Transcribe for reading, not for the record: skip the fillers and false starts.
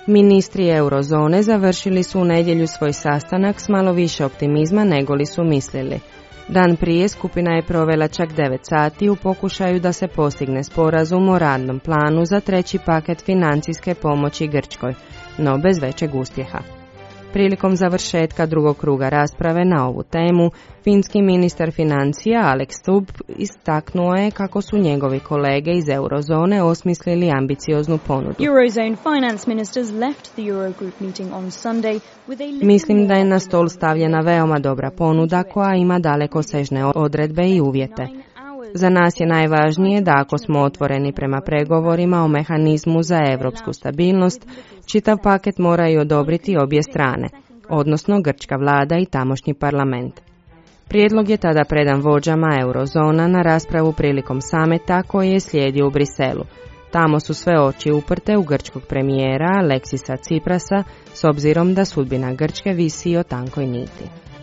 Ministri eurozone završili su u nedjelju svoj sastanak s malo više optimizma nego li su mislili. Dan prije skupina je provela čak 9 sati u pokušaju da se postigne sporazum o radnom planu za treći paket financijske pomoći Grčkoj, no bez većeg uspjeha. Prilikom završetka drugog kruga rasprave na ovu temu, finski ministar financija Alex Stubb istaknuo je kako su njegovi kolege iz eurozone osmislili ambicioznu ponudu. Mislim da je na stol stavljena veoma dobra ponuda koja ima dalekosežne odredbe i uvjete. Za nas je najvažnije da ako smo otvoreni prema pregovorima o mehanizmu za europsku stabilnost, čitav paket moraju odobriti obje strane, odnosno grčka vlada i tamošnji parlament. Prijedlog je tada predan vođama eurozona na raspravu prilikom sameta koji je slijedio u Briselu. Tamo su sve oči uprte u grčkog premijera Alexisa Tsiprasa s obzirom da sudbina Grčke visi o tankoj niti.